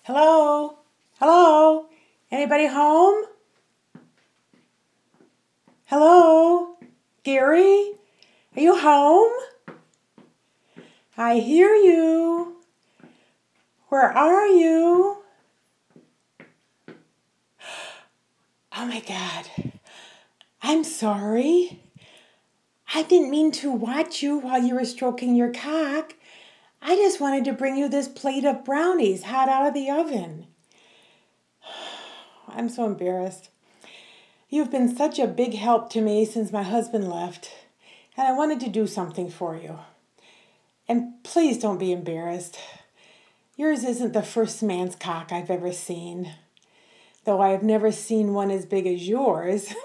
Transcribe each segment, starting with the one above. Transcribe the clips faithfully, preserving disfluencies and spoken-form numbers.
Hello? Hello? Anybody home? Hello? Gary? Are you home? I hear you. Where are you? Oh my God. I'm sorry. I didn't mean to watch you while you were stroking your cock. I just wanted to bring you this plate of brownies hot out of the oven. I'm so embarrassed. You've been such a big help to me since my husband left, and I wanted to do something for you. And please don't be embarrassed. Yours isn't the first man's cock I've ever seen, though I have never seen one as big as yours.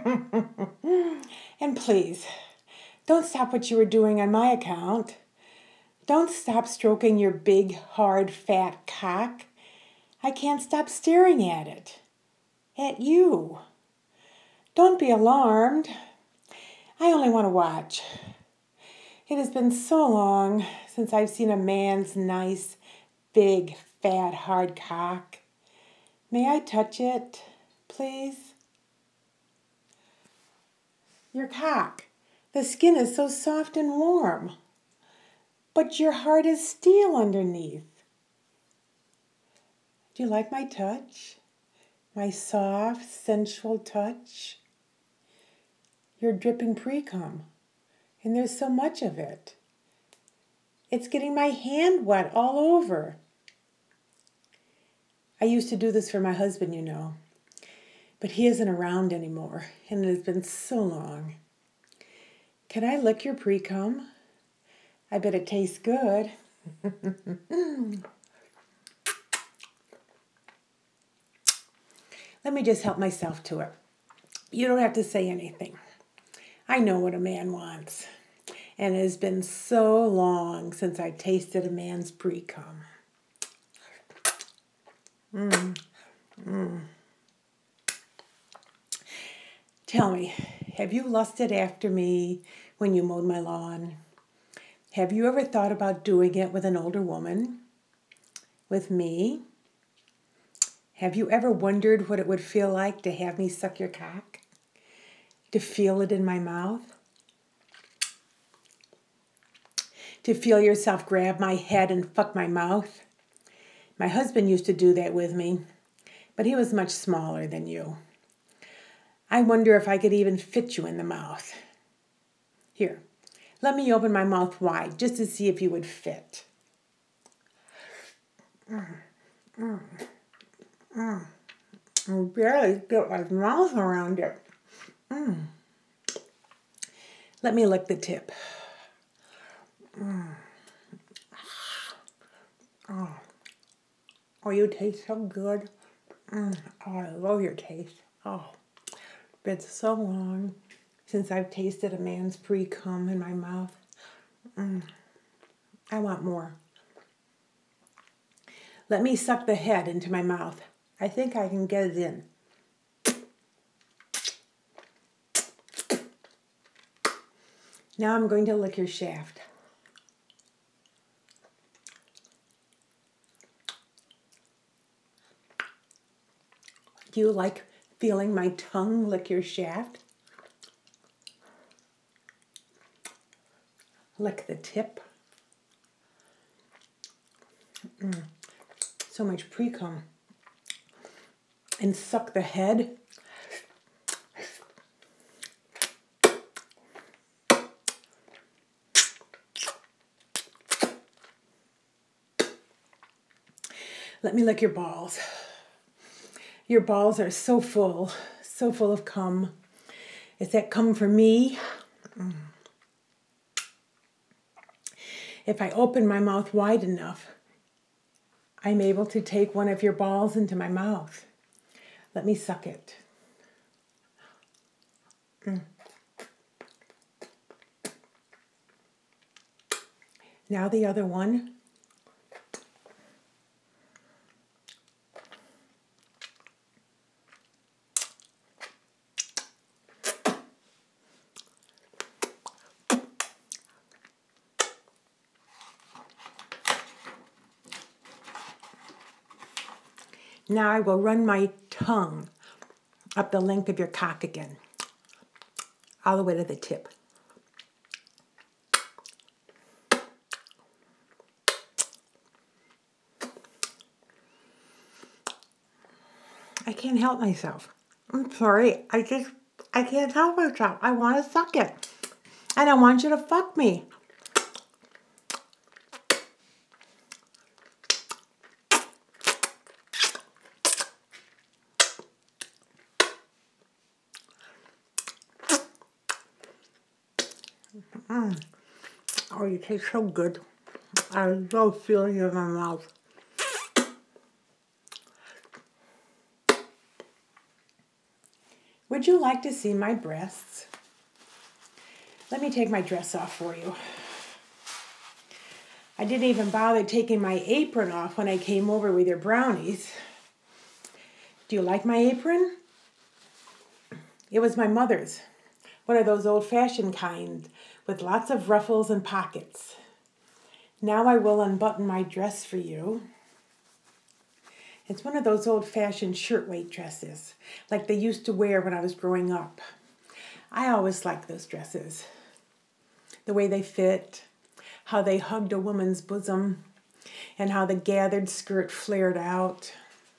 And please, don't stop what you were doing on my account. Don't stop stroking your big, hard, fat cock. I can't stop staring at it. At you. Don't be alarmed. I only want to watch. It has been so long since I've seen a man's nice, big, fat, hard cock. May I touch it, please? Your cock. The skin is so soft and warm. But your heart is steel underneath. Do you like my touch? My soft, sensual touch? You're dripping pre-cum, and there's so much of it. It's getting my hand wet all over. I used to do this for my husband, you know, but he isn't around anymore, and it has been so long. Can I lick your pre-cum? I bet it tastes good. Let me just help myself to it. You don't have to say anything. I know what a man wants. And it has been so long since I tasted a man's pre-cum. Mm. Mm. Tell me, have you lusted after me when you mowed my lawn? Have you ever thought about doing it with an older woman? With me? Have you ever wondered what it would feel like to have me suck your cock? To feel it in my mouth? To feel yourself grab my head and fuck my mouth? My husband used to do that with me, but he was much smaller than you. I wonder if I could even fit you in the mouth. Here, let me open my mouth wide just to see if you would fit. Mm, mm, mm. I barely get my mouth around it. Mm. Let me lick the tip. Mm. Oh. Oh, you taste so good. Mm. Oh, I love your taste. Oh, it's been so long since I've tasted a man's pre-cum in my mouth. Mm. I want more. Let me suck the head into my mouth. I think I can get it in. Now I'm going to lick your shaft. Do you like feeling my tongue lick your shaft? Lick the tip. Mm. So much pre-cum. And suck the head. Let me lick your balls. Your balls are so full, so full of cum. Is that cum for me? Mm. If I open my mouth wide enough, I'm able to take one of your balls into my mouth. Let me suck it. Mm. Now the other one. Now I will run my tongue up the length of your cock again, all the way to the tip. I can't help myself. I'm sorry. I just, I can't help myself. I want to suck it. And I want you to fuck me. Mm. Oh, you taste so good. I love feeling it in my mouth. Would you like to see my breasts? Let me take my dress off for you. I didn't even bother taking my apron off when I came over with your brownies. Do you like my apron? It was my mother's. One of those old-fashioned kind with lots of ruffles and pockets. Now I will unbutton my dress for you. It's one of those old-fashioned shirtwaist dresses, like they used to wear when I was growing up. I always liked those dresses. The way they fit, how they hugged a woman's bosom, and how the gathered skirt flared out.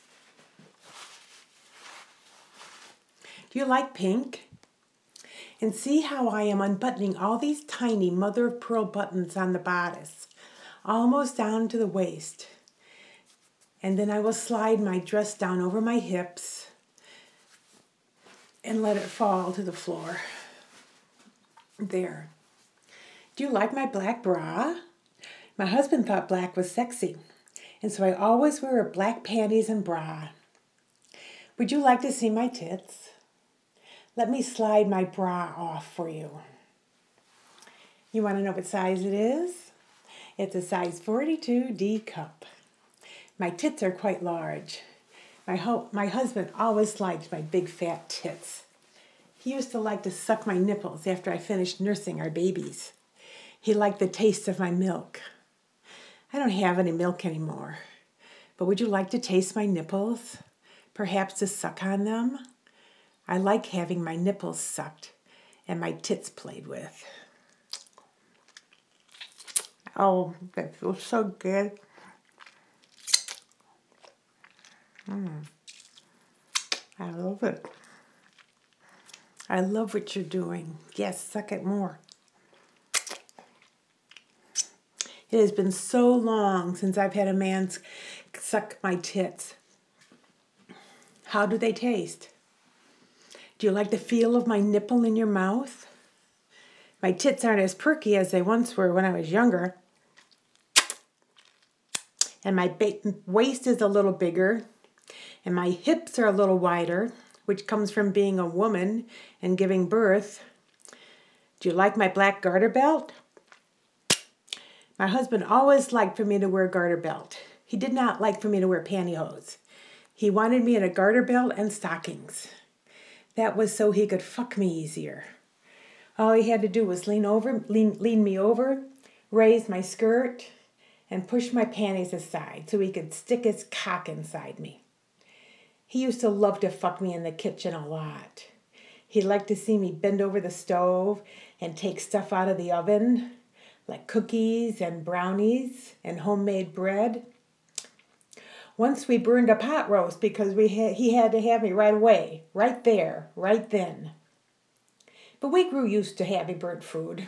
Do you like pink? And see how I am unbuttoning all these tiny mother-of-pearl buttons on the bodice, almost down to the waist. And then I will slide my dress down over my hips and let it fall to the floor. There. Do you like my black bra? My husband thought black was sexy, and so I always wear a black panties and bra. Would you like to see my tits? Let me slide my bra off for you. You want to know what size it is? It's a size forty-two D cup. My tits are quite large. My, ho- my husband always liked my big fat tits. He used to like to suck my nipples after I finished nursing our babies. He liked the taste of my milk. I don't have any milk anymore, but would you like to taste my nipples? Perhaps to suck on them? I like having my nipples sucked and my tits played with. Oh, that feels so good. Mm. I love it. I love what you're doing. Yes, suck it more. It has been so long since I've had a man suck my tits. How do they taste? Do you like the feel of my nipple in your mouth? My tits aren't as perky as they once were when I was younger. And my ba- waist is a little bigger. And my hips are a little wider, which comes from being a woman and giving birth. Do you like my black garter belt? My husband always liked for me to wear a garter belt. He did not like for me to wear pantyhose. He wanted me in a garter belt and stockings. That was so he could fuck me easier. All he had to do was lean over, lean, lean me over, raise my skirt, and push my panties aside so he could stick his cock inside me. He used to love to fuck me in the kitchen a lot. He liked to see me bend over the stove and take stuff out of the oven, like cookies and brownies and homemade bread. Once we burned a pot roast because we had, he had to have me right away, right there, right then. But we grew used to having burnt food.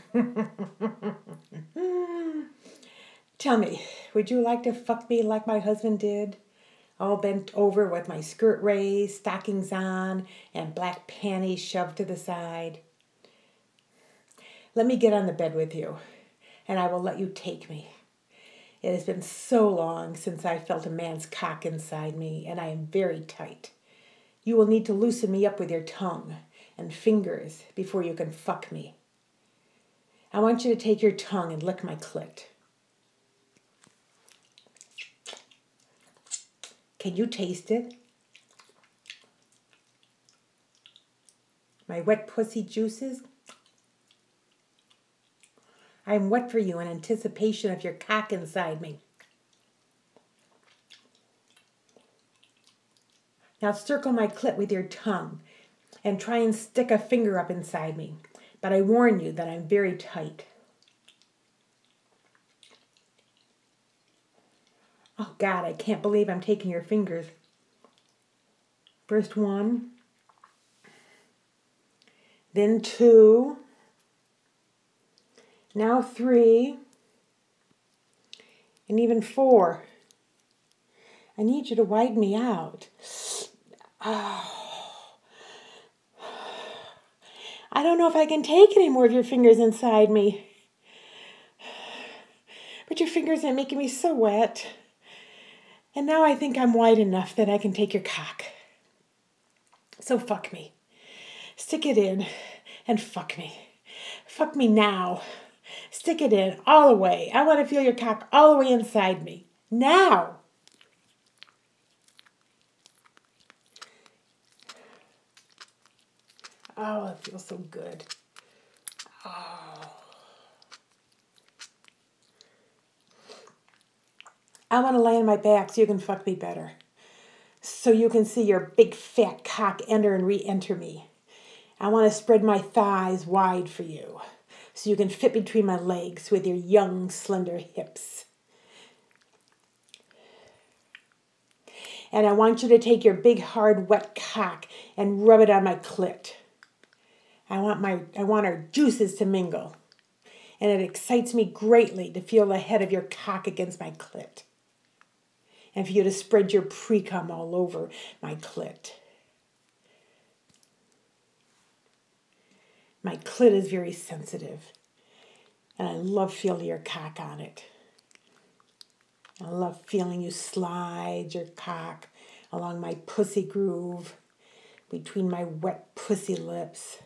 Tell me, would you like to fuck me like my husband did? All bent over with my skirt raised, stockings on, and black panties shoved to the side. Let me get on the bed with you, and I will let you take me. It has been so long since I felt a man's cock inside me, and I am very tight. You will need to loosen me up with your tongue and fingers before you can fuck me. I want you to take your tongue and lick my clit. Can you taste it? My wet pussy juices? I am wet for you in anticipation of your cock inside me. Now circle my clit with your tongue and try and stick a finger up inside me. But I warn you that I'm very tight. Oh God, I can't believe I'm taking your fingers. First one, then two, now three, and even four. I need you to widen me out. Oh. I don't know if I can take any more of your fingers inside me. But your fingers are making me so wet. And now I think I'm wide enough that I can take your cock. So fuck me. Stick it in and fuck me. Fuck me now. Stick it in all the way. I want to feel your cock all the way inside me. Now. Oh, it feels so good. Oh. I want to lay on my back so you can fuck me better. So you can see your big fat cock enter and re-enter me. I want to spread my thighs wide for you so you can fit between my legs with your young, slender hips. And I want you to take your big, hard, wet cock and rub it on my clit. I want my, I want our juices to mingle. And it excites me greatly to feel the head of your cock against my clit. And for you to spread your pre-cum all over my clit. My clit is very sensitive. And I love feeling your cock on it. I love feeling you slide your cock along my pussy groove between my wet pussy lips.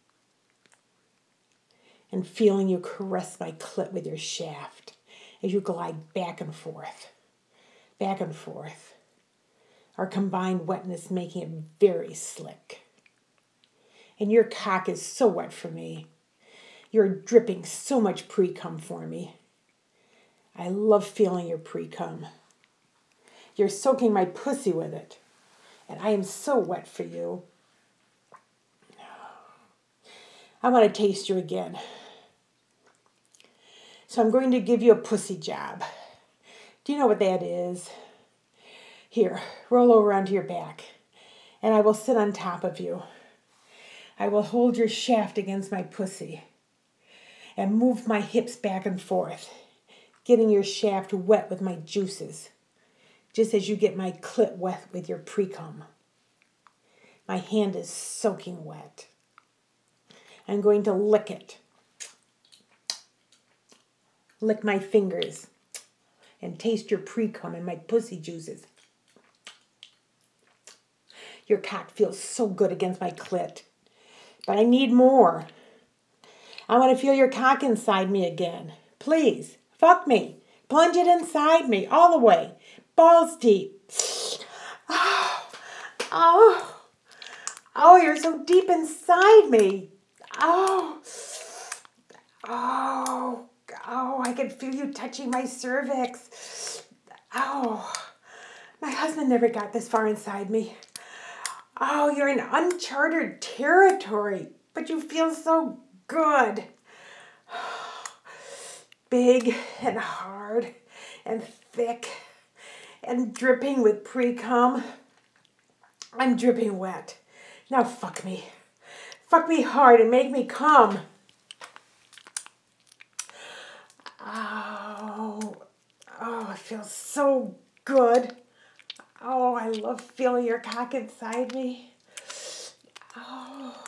And feeling you caress my clit with your shaft as you glide back and forth, back and forth. Our combined wetness making it very slick. And your cock is so wet for me. You're dripping so much pre-cum for me. I love feeling your pre-cum. You're soaking my pussy with it. And I am so wet for you. I want to taste you again. So I'm going to give you a pussy job. Do you know what that is? Here, roll over onto your back. And I will sit on top of you. I will hold your shaft against my pussy. And move my hips back and forth. Getting your shaft wet with my juices. Just as you get my clit wet with your pre-cum. My hand is soaking wet. I'm going to lick it. Lick my fingers. And taste your pre-cum and my pussy juices. Your cock feels so good against my clit. But I need more. I want to feel your cock inside me again. Please, fuck me. Plunge it inside me all the way. Balls deep. Oh, oh, oh, you're so deep inside me. Oh, oh, oh, I can feel you touching my cervix. Oh, my husband never got this far inside me. Oh, you're in uncharted territory, but you feel so good. Big and hard and thick and dripping with pre-cum. I'm dripping wet. Now fuck me. Fuck me hard and make me cum. Oh, oh, it feels so good. Oh, I love feeling your cock inside me. Oh,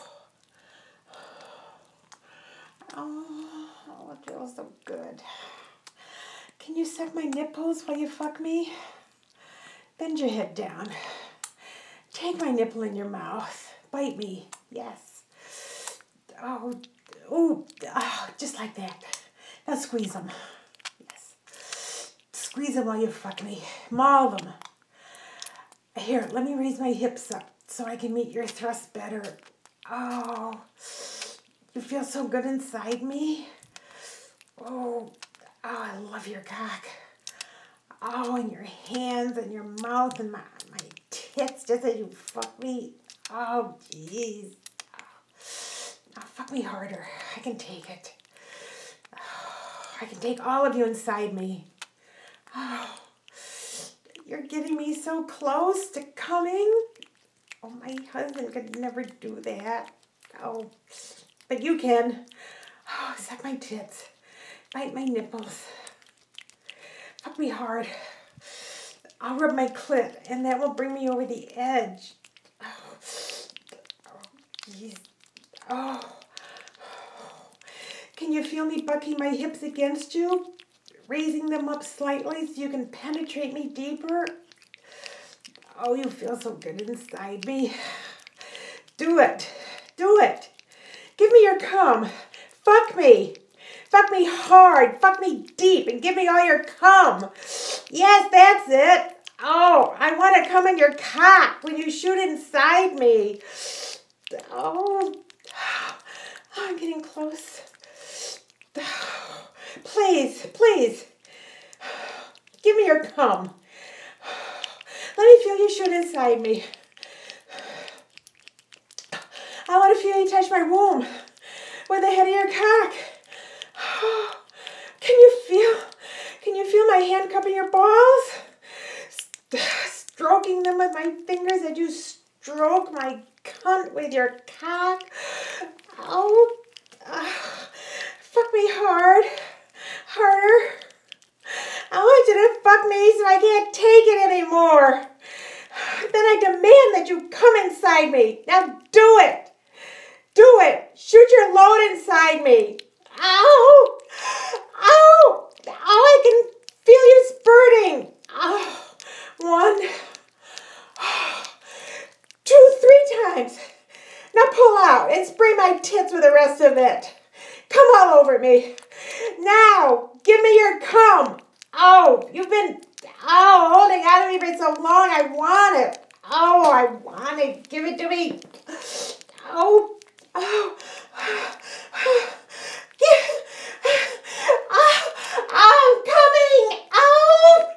oh, it feels so good. Can you suck my nipples while you fuck me? Bend your head down. Take my nipple in your mouth. Bite me. Yes. Oh, ooh, oh, just like that. Now squeeze them. Yes. Squeeze them while you fuck me. Maul them. Here, let me raise my hips up so I can meet your thrust better. Oh, you feel so good inside me. Oh, oh, I love your cock. Oh, and your hands and your mouth and my, my tits just as you fuck me. Oh, jeez. Oh, fuck me harder. I can take it. Oh, I can take all of you inside me. Oh, you're getting me so close to coming. Oh, my husband could never do that. Oh, but you can. Oh, suck my tits. Bite my nipples. Fuck me hard. I'll rub my clit, and that will bring me over the edge. Oh, jeez. Oh, oh. Can you feel me bucking my hips against you? Raising them up slightly so you can penetrate me deeper? Oh, you feel so good inside me. Do it. Do it. Give me your cum. Fuck me. Fuck me hard. Fuck me deep and give me all your cum. Yes, that's it. Oh, I want to come in your cock when you shoot inside me. Oh, I'm getting close. Please, please. Give me your cum. Let me feel you shoot inside me. I want to feel you touch my womb with the head of your cock. Can you feel, can you feel my hand cupping your balls? Stroking them with my fingers as you stroke my cunt with your cock. Oh, uh, fuck me hard. Harder. I want you to fuck me so I can't take it anymore. Then I demand that you come inside me. Now do it. Do it. Shoot your load inside me. Ow. Ow. Oh, I can feel you spurting. Oh, one. Two, three times. Now pull out and spray my tits with the rest of it. Come all over me. Now, give me your cum. Oh, you've been, oh, holding on to me for so long. I want it. Oh, I want it. Give it to me. Oh, oh. Oh, I'm coming. Oh.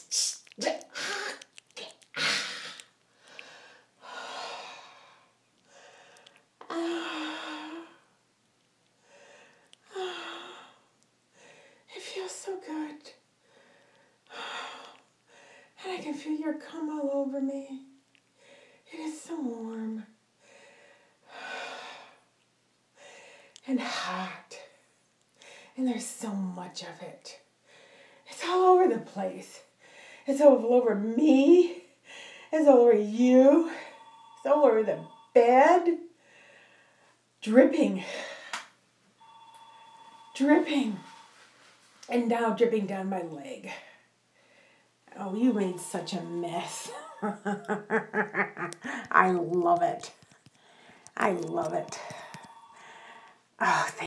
It feels so good. And I can feel your cum all over me. It is so warm. And hot. And there's so much of it. It's all over the place. It's all over me. It's all over you. It's all over the bed. Dripping. Dripping. And now dripping down my leg. Oh, you made such a mess. I love it. I love it. Oh, thank